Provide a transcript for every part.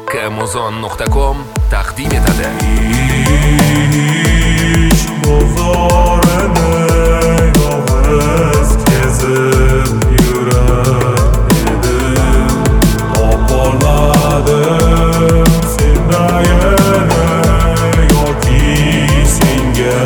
kmozon.com taqdim etadi. Ish bozorini yolg'iz kezib yurar edim, topolmadim sendayini yoki senga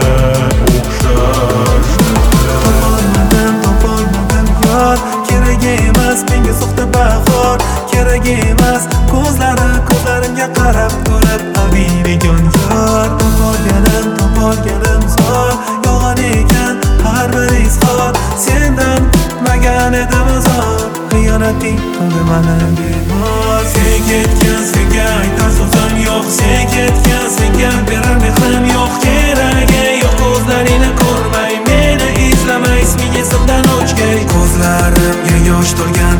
o'xshashni. Topolmadim yor, kerak emas menga soxta bahor, kerak emas ko'zlarimga qarab turib avinegon yor. Topolganim zor, yolg'on ekan har bir izhor, sendan kutmagan edim uzor, xiyonating qildi mani bemor. Sen ketgan senga aytar so'zim yo'q, sen ketgan senga berar mehrim yo'q, keragi yo'q ko'zlaringni ko'rmay, meni izlamay, isming esimdan o'chgay. Ko'zlarimga yosh to'lgan